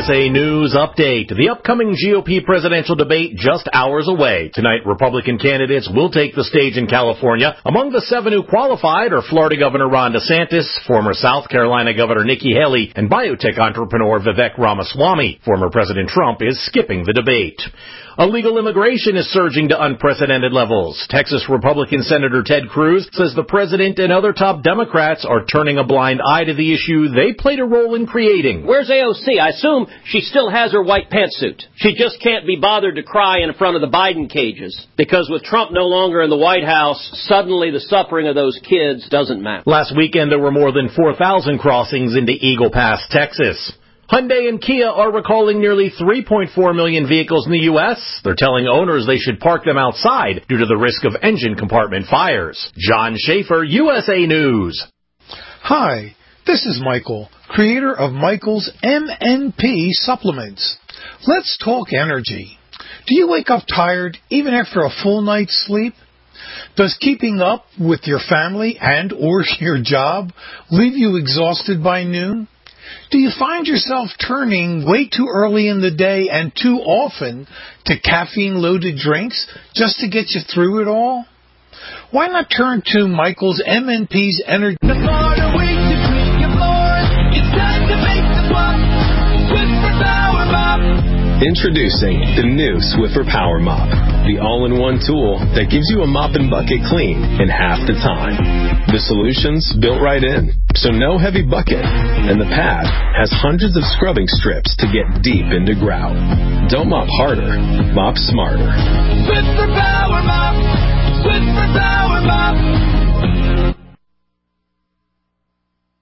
USA News Update. The upcoming GOP presidential debate just hours away. Tonight, Republican candidates will take the stage in California. Among the 7 who qualified are Florida Governor Ron DeSantis, former South Carolina Governor Nikki Haley, and biotech entrepreneur Vivek Ramaswamy. Former President Trump is skipping the debate. Illegal immigration is surging to unprecedented levels. Texas Republican Senator Ted Cruz says the president and other top Democrats are turning a blind eye to the issue they played a role in creating. Where's AOC? I assume she still has her white pantsuit. She just can't be bothered to cry in front of the Biden cages, because with Trump no longer in the White House, suddenly the suffering of those kids doesn't matter. Last weekend, there were more than 4,000 crossings into Eagle Pass, Texas. Hyundai and Kia are recalling nearly 3.4 million vehicles in the U.S. They're telling owners they should park them outside due to the risk of engine compartment fires. John Schaefer, USA News. Hi, this is Michael, creator of Michael's MNP supplements. Let's talk energy. Do you wake up tired even after a full night's sleep? Does keeping up with your family and or your job leave you exhausted by noon? Do you find yourself turning way too early in the day and too often to caffeine-loaded drinks just to get you through it all? Why not turn to Michael's MNP's Energy? Introducing the new Swiffer Power Mop, the all-in-one tool that gives you a mop and bucket clean in half the time. The solution's built right in, so no heavy bucket, and the pad has hundreds of scrubbing strips to get deep into grout. Don't mop harder, mop smarter. Swiffer Power Mop, Swiffer Power Mop.